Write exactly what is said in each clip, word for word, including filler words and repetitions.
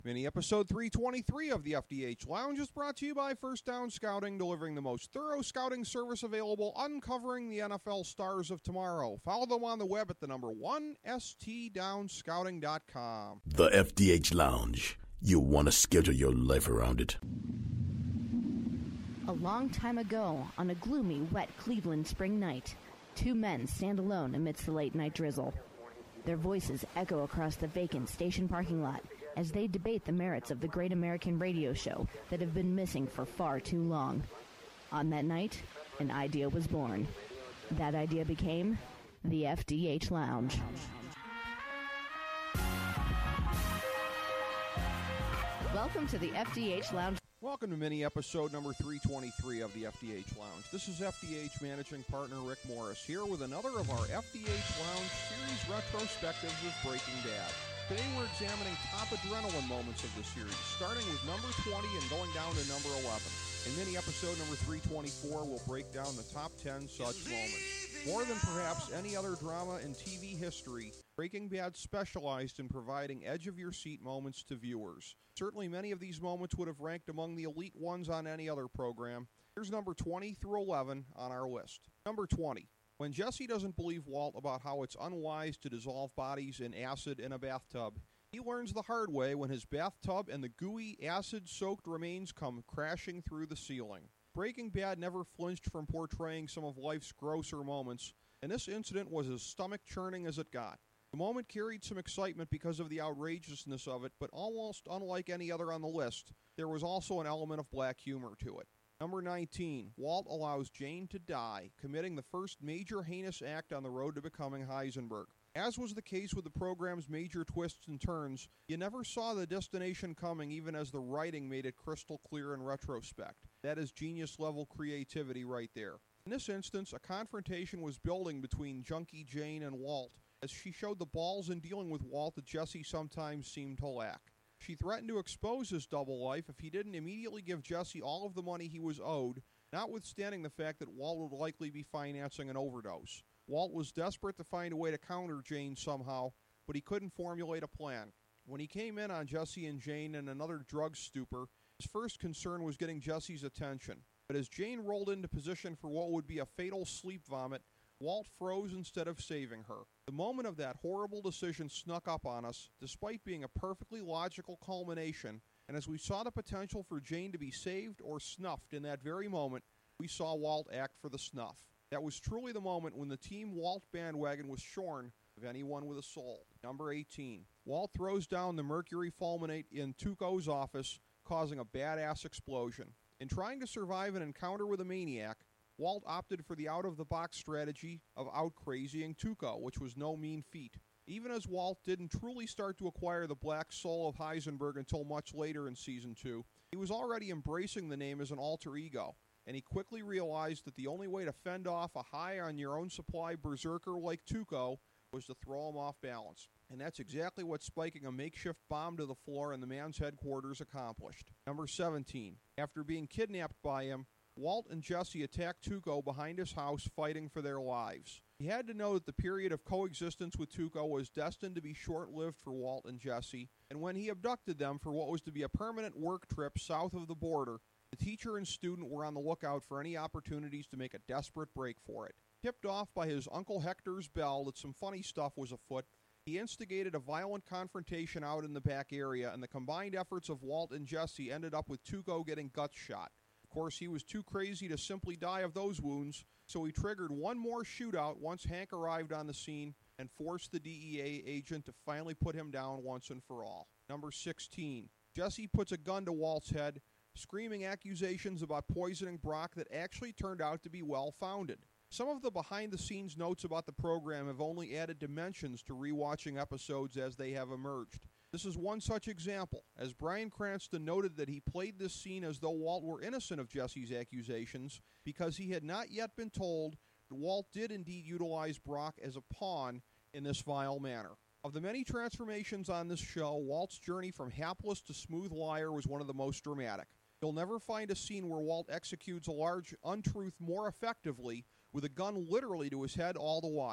Mini episode three twenty-three of the F D H Lounge is brought to you by First Down Scouting, delivering the most thorough scouting service available, uncovering the N F L stars of tomorrow. Follow them on the web at the number one, S T down scouting dot com. The F D H Lounge. You'll want to schedule your life around it. A long time ago, on a gloomy, wet Cleveland spring night, two men stand alone amidst the late-night drizzle. Their voices echo across the vacant station parking lot as they debate the merits of the great American radio show that have been missing for far too long. On that night, an idea was born. That idea became the F D H Lounge. Welcome to the F D H Lounge. Welcome to mini episode number three twenty-three of the F D H Lounge. This is F D H managing partner Rick Morris here with another of our F D H Lounge series retrospectives of Breaking Bad. Today we're examining top adrenaline moments of the series, starting with number twenty and going down to number eleven. In mini episode number three twenty-four, we'll break down the top ten such moments. More than perhaps any other drama in T V history, Breaking Bad specialized in providing edge-of-your-seat moments to viewers. Certainly many of these moments would have ranked among the elite ones on any other program. Here's number twenty through eleven on our list. Number twenty. When Jesse doesn't believe Walt about how it's unwise to dissolve bodies in acid in a bathtub, he learns the hard way when his bathtub and the gooey, acid-soaked remains come crashing through the ceiling. Breaking Bad never flinched from portraying some of life's grosser moments, and this incident was as stomach-churning as it got. The moment carried some excitement because of the outrageousness of it, but almost unlike any other on the list, there was also an element of black humor to it. Number nineteen, Walt allows Jane to die, committing the first major heinous act on the road to becoming Heisenberg. As was the case with the program's major twists and turns, you never saw the destination coming even as the writing made it crystal clear in retrospect. That is genius-level creativity right there. In this instance, a confrontation was building between Junkie Jane and Walt, as she showed the balls in dealing with Walt that Jesse sometimes seemed to lack. She threatened to expose his double life if he didn't immediately give Jesse all of the money he was owed, notwithstanding the fact that Walt would likely be financing an overdose. Walt was desperate to find a way to counter Jane somehow, but he couldn't formulate a plan. When he came in on Jesse and Jane in another drug stupor, his first concern was getting Jesse's attention. But as Jane rolled into position for what would be a fatal sleep vomit, Walt froze instead of saving her. The moment of that horrible decision snuck up on us, despite being a perfectly logical culmination, and as we saw the potential for Jane to be saved or snuffed in that very moment, we saw Walt act for the snuff. That was truly the moment when the Team Walt bandwagon was shorn of anyone with a soul. Number eighteen. Walt throws down the mercury fulminate in Tuco's office, causing a badass explosion. In trying to survive an encounter with a maniac, Walt opted for the out-of-the-box strategy of out-crazying Tuco, which was no mean feat. Even as Walt didn't truly start to acquire the black soul of Heisenberg until much later in Season two, he was already embracing the name as an alter ego, and he quickly realized that the only way to fend off a high-on-your-own-supply berserker like Tuco was to throw him off balance. And that's exactly what spiking a makeshift bomb to the floor in the man's headquarters accomplished. Number seventeen. After being kidnapped by him, Walt and Jesse attacked Tuco behind his house, fighting for their lives. He had to know that the period of coexistence with Tuco was destined to be short-lived for Walt and Jesse, and when he abducted them for what was to be a permanent work trip south of the border, the teacher and student were on the lookout for any opportunities to make a desperate break for it. Tipped off by his Uncle Hector's bell that some funny stuff was afoot, he instigated a violent confrontation out in the back area, and the combined efforts of Walt and Jesse ended up with Tuco getting guts shot. Of course, he was too crazy to simply die of those wounds, so he triggered one more shootout once Hank arrived on the scene and forced the D E A agent to finally put him down once and for all. Number sixteen. Jesse puts a gun to Walt's head, screaming accusations about poisoning Brock that actually turned out to be well-founded. Some of the behind-the-scenes notes about the program have only added dimensions to rewatching episodes as they have emerged. This is one such example, as Bryan Cranston noted that he played this scene as though Walt were innocent of Jesse's accusations because he had not yet been told that Walt did indeed utilize Brock as a pawn in this vile manner. Of the many transformations on this show, Walt's journey from hapless to smooth liar was one of the most dramatic. You'll never find a scene where Walt executes a large untruth more effectively with a gun literally to his head all the while.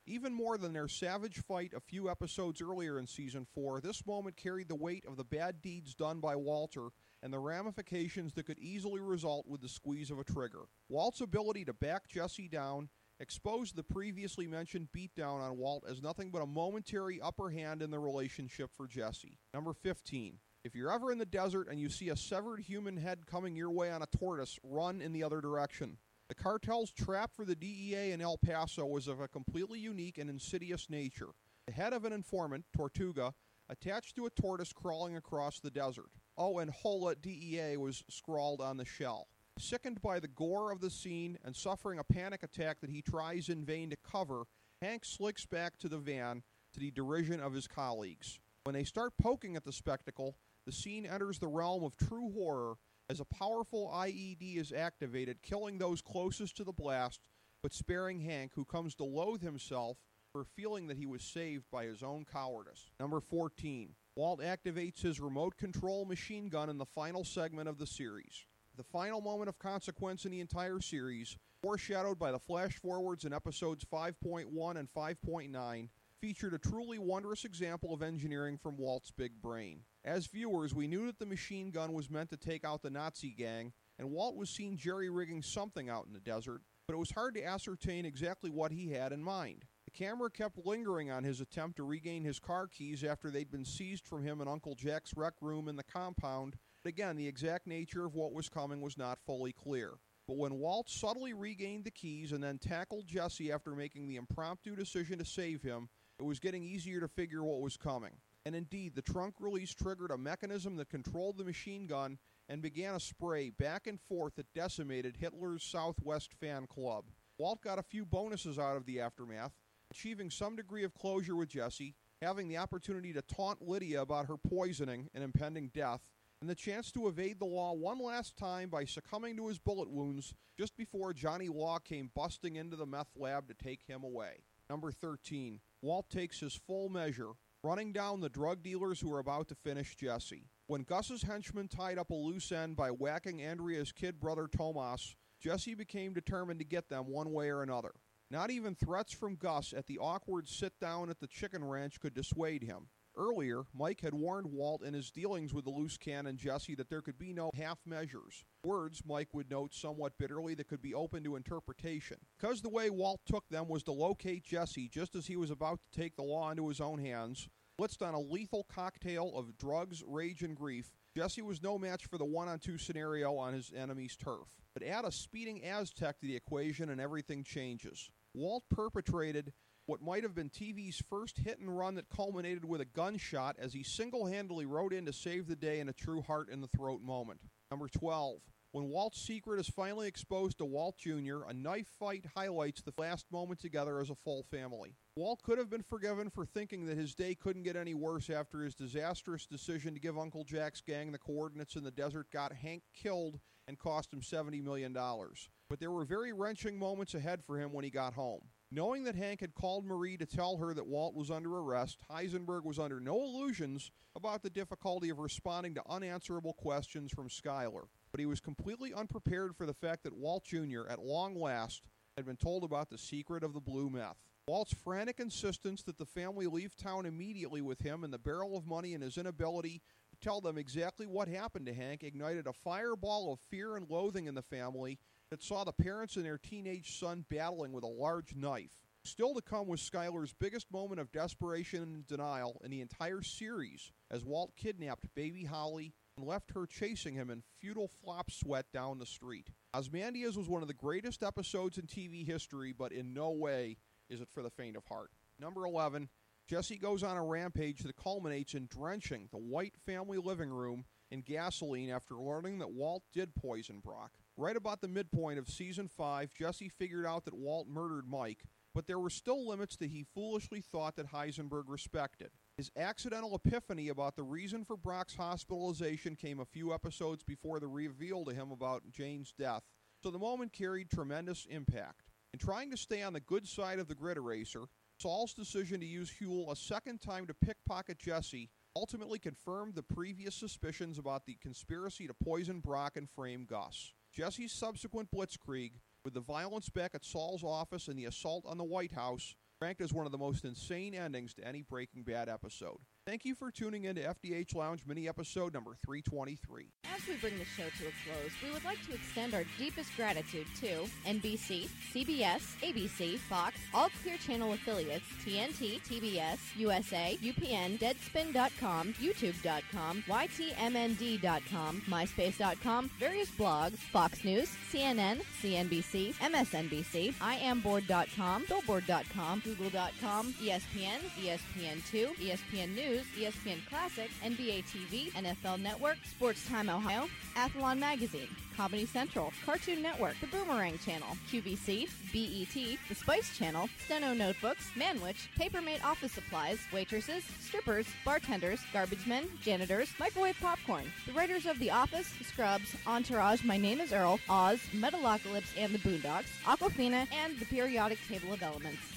Even more than their savage fight a few episodes earlier in Season four, this moment carried the weight of the bad deeds done by Walter and the ramifications that could easily result with the squeeze of a trigger. Walt's ability to back Jesse down exposed the previously mentioned beatdown on Walt as nothing but a momentary upper hand in the relationship for Jesse. Number fifteen. If you're ever in the desert and you see a severed human head coming your way on a tortoise, run in the other direction. The cartel's trap for the D E A in El Paso was of a completely unique and insidious nature. The head of an informant, Tortuga, attached to a tortoise crawling across the desert. Oh, and Hola D E A was scrawled on the shell. Sickened by the gore of the scene and suffering a panic attack that he tries in vain to cover, Hank slicks back to the van to the derision of his colleagues. When they start poking at the spectacle, the scene enters the realm of true horror as a powerful I E D is activated, killing those closest to the blast, but sparing Hank, who comes to loathe himself for feeling that he was saved by his own cowardice. Number fourteen. Walt activates his remote control machine gun in the final segment of the series. The final moment of consequence in the entire series, foreshadowed by the flash forwards in episodes five point one and five point nine, featured a truly wondrous example of engineering from Walt's big brain. As viewers, we knew that the machine gun was meant to take out the Nazi gang, and Walt was seen jerry-rigging something out in the desert, but it was hard to ascertain exactly what he had in mind. The camera kept lingering on his attempt to regain his car keys after they'd been seized from him in Uncle Jack's rec room in the compound, but again, the exact nature of what was coming was not fully clear. But when Walt subtly regained the keys and then tackled Jesse after making the impromptu decision to save him, it was getting easier to figure what was coming. And indeed, the trunk release triggered a mechanism that controlled the machine gun and began a spray back and forth that decimated Hitler's Southwest fan club. Walt got a few bonuses out of the aftermath, achieving some degree of closure with Jesse, having the opportunity to taunt Lydia about her poisoning and impending death, and the chance to evade the law one last time by succumbing to his bullet wounds just before Johnny Law came busting into the meth lab to take him away. Number thirteen. Walt takes his full measure, running down the drug dealers who are about to finish Jesse. When Gus's henchmen tied up a loose end by whacking Andrea's kid brother Tomas, Jesse became determined to get them one way or another. Not even threats from Gus at the awkward sit-down at the chicken ranch could dissuade him. Earlier, Mike had warned Walt in his dealings with the loose cannon Jesse that there could be no half measures. Words, Mike would note somewhat bitterly, that could be open to interpretation. Because the way Walt took them was to locate Jesse just as he was about to take the law into his own hands, blitzed on a lethal cocktail of drugs, rage, and grief, Jesse was no match for the one-on-two scenario on his enemy's turf. But add a speeding Aztec to the equation and everything changes. Walt perpetrated what might have been T V's first hit-and-run that culminated with a gunshot as he single-handedly rode in to save the day in a true heart-in-the-throat moment. Number twelve. When Walt's secret is finally exposed to Walt Junior, a knife fight highlights the last moment together as a full family. Walt could have been forgiven for thinking that his day couldn't get any worse after his disastrous decision to give Uncle Jack's gang the coordinates in the desert got Hank killed and cost him seventy million dollars. But there were very wrenching moments ahead for him when he got home. Knowing that Hank had called Marie to tell her that Walt was under arrest, Heisenberg was under no illusions about the difficulty of responding to unanswerable questions from Skyler. But he was completely unprepared for the fact that Walt Junior, at long last, had been told about the secret of the blue meth. Walt's frantic insistence that the family leave town immediately with him and the barrel of money and his inability to tell them exactly what happened to Hank ignited a fireball of fear and loathing in the family that saw the parents and their teenage son battling with a large knife. Still to come was Skyler's biggest moment of desperation and denial in the entire series as Walt kidnapped baby Holly and left her chasing him in futile flop sweat down the street. Ozymandias was one of the greatest episodes in T V history, but in no way is it for the faint of heart. Number eleven, Jesse goes on a rampage that culminates in drenching the White family living room in gasoline after learning that Walt did poison Brock. Right about the midpoint of Season five, Jesse figured out that Walt murdered Mike, but there were still limits that he foolishly thought that Heisenberg respected. His accidental epiphany about the reason for Brock's hospitalization came a few episodes before the reveal to him about Jane's death, so the moment carried tremendous impact. In trying to stay on the good side of the grid eraser, Saul's decision to use Huel a second time to pickpocket Jesse ultimately confirmed the previous suspicions about the conspiracy to poison Brock and frame Gus. Jesse's subsequent blitzkrieg, with the violence back at Saul's office and the assault on the White House, ranked as one of the most insane endings to any Breaking Bad episode. Thank you for tuning in to F D H Lounge mini episode number three twenty-three. As we bring the show to a close, we would like to extend our deepest gratitude to N B C, C B S, A B C, Fox, all Clear Channel affiliates, T N T, T B S, U S A, U P N, Deadspin dot com, YouTube dot com, Y T M N D dot com, MySpace dot com, various blogs, Fox News, C N N, C N B C, M S N B C, I am board dot com, Billboard dot com, Google dot com, E S P N, E S P N two, E S P N News, E S P N Classic, N B A T V, N F L Network, Sports Time Ohio, Athlon Magazine, Comedy Central, Cartoon Network, The Boomerang Channel, Q V C, B E T, The Spice Channel, Steno Notebooks, Manwich, Papermate Office Supplies, waitresses, strippers, bartenders, garbage men, janitors, microwave popcorn, the writers of The Office, Scrubs, Entourage, My Name is Earl, Oz, Metalocalypse and the Boondocks, Aquafina, and The Periodic Table of Elements.